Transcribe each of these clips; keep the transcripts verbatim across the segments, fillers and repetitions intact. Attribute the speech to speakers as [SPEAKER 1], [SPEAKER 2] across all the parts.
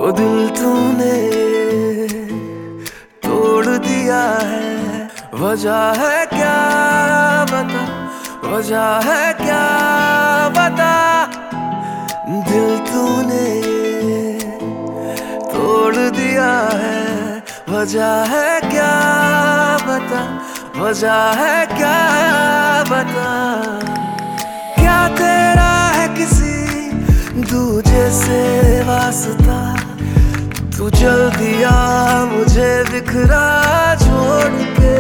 [SPEAKER 1] ओ दिल तूने तोड़ दिया है, वजह है क्या बता, वजह है क्या बता। दिल तूने तोड़ दिया है, वजह है क्या बता, वजह है क्या बता। क्या तेरा है किसी दूजे से वास्ता, तू चल दिया मुझे बिखरा छोड़ के।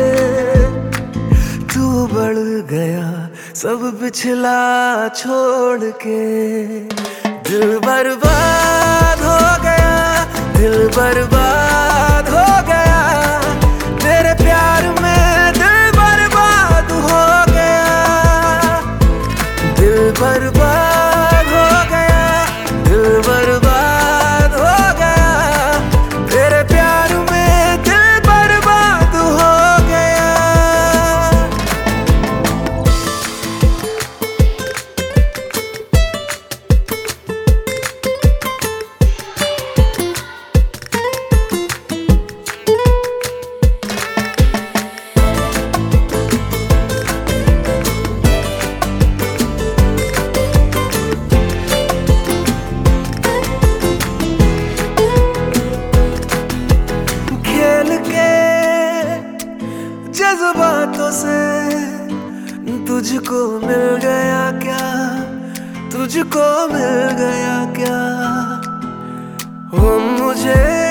[SPEAKER 1] तू बढ़ गया सब पिछला छोड़ के। दिल बर्बाद हो गया, दिल बर्बाद हो गया, तेरे प्यार में दिल बर्बाद हो गया। दिल बर्बाद हो गया, दिल बर्बाद हो गया, तेरे प्यार में दिल बर्बाद हो गया। जज्बातों से तुझको मिल गया क्या, तुझको मिल गया क्या। वो मुझे